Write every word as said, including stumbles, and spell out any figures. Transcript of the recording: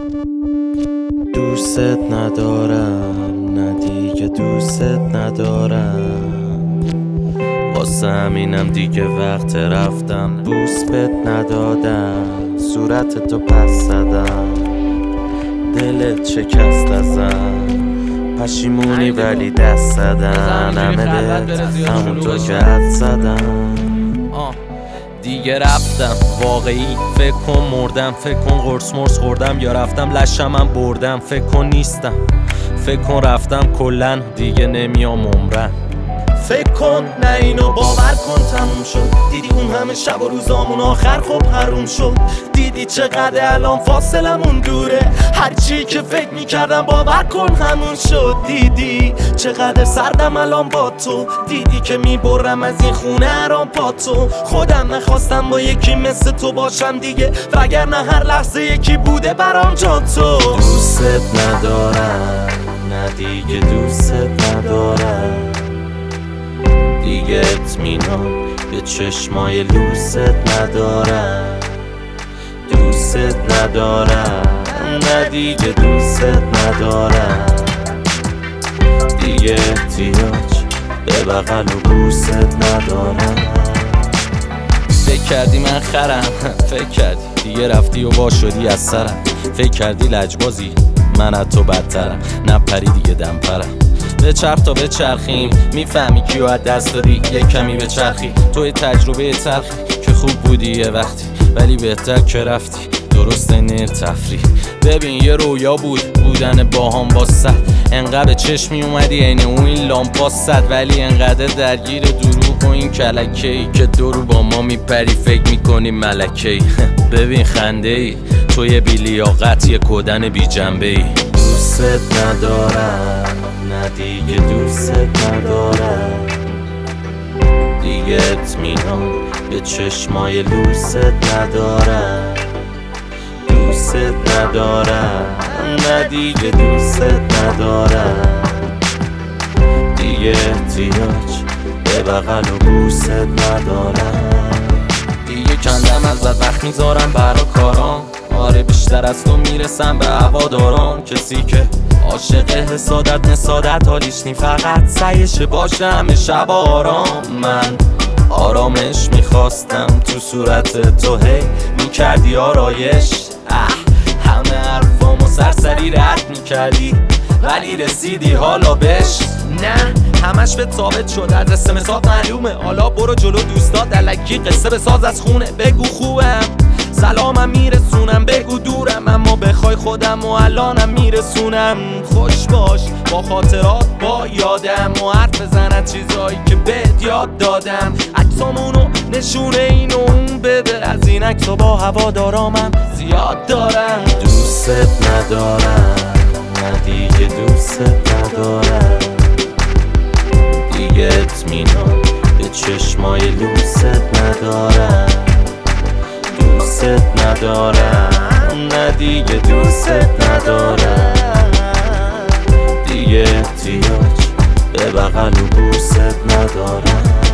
دوست ندارم، نه دیگه دوست ندارم، واسه همینم دیگه وقت رفتم. بوس بهت ندادم، صورت تو پس زدم، دلت شکست ازم، پشیمونی ولی دست زدن، همه بهت همونطور که حد زدم. دیگه رفتم واقعی، فکر کن مردم، فکر کن قرص مرس خوردم یا رفتم لشمم بردم، فکر کن نیستم، فکر کن رفتم کلن دیگه نمیام عمرن. فکر کن نه اینو باور کن تموم شد، دیدی اون همه شب و روزامون آخر خب حروم شد، دیدی چقدر الان فاصلمون دوره، هرچی که فکر میکردم باور کن همون شد، دیدی چقدر سردم الان با تو، دیدی که میبرم از این خونه هرام پا تو، خودم نخواستم با یکی مثل تو باشم دیگه، وگرنه هر لحظه یکی بوده برام جا تو. دوست ندارم، نه دیگه دوست ندارم، دیگه اطمینان به چشمای لوست ندارم، دوست ندارم، نه دیگه دوست ندارم، دیگه احتیاج به بغل و بوست ندارم. فکر کردی من خرم، فکر کردی دیگه رفتی و وا شدی از سرم، فکر کردی لجبازی من از تو بدترم، نپری دیگه دم پرم، به چرخ تا به چرخیم، میفهمی کیو از دست دادی، یه کمی به چرخی، توی تجربه تلخی که خوب بودی یه وقتی، ولی بهتر که رفتی، درست نیر تفریح. ببین یه رویا بود بودن باهام با صد، انقدر به چشمی اومدی عین اون این لامپا صد، ولی انقدر درگیر دروغ و این کلکه‌ای که دورو با ما میپری فکر میکنی ملکه‌ای. ببین خنده ای توی بیلیاقت یه کدن بی جنبه ای. دوست ندارم، نه دیگه دوست ندارم، دیگه اطمینان به چشمای لوست ندارم، دوست ندارم، نه دیگه دوست ندارم، دیگه احتیاج به بغل و بوست ندارم. دیگه کندم ازت وقت میذارم برا کارام، آره بیشتر از تو میرسم به هوادارام، کسی که عاشق حسادت نسادت حالیش نی، فقط سعیش باشه همه شب آرام. من آرامش میخواستم تو صورت تو، هی میکردی آرایش، اه همه حرفامو سرسری رد میکردی، ولی رسیدی حالا بش، نه همش به ثابت شد، adrس مساق معلومه، حالا برو جلو دوستات الکی قصه بساز از خونه، بگو خوبم سلامم میرسونم، بگو دورم اما بخوای خودم و الانم میرسونم، خوش باش با خاطرات با یادم و حرف بزن از چیزایی که بهت یاد دادم، عکسامونو نشونه این و اون بده، از این عکسا با هوادارامم زیاد دارم. دوست ندارم، نه دیگه دوست ندارم، دیگه اطمینان به چشمای لوست ندارم، دوست ندارم، نه دیگه دوست ندارم، دیگه احتیاج به بغل و بوست ندارم.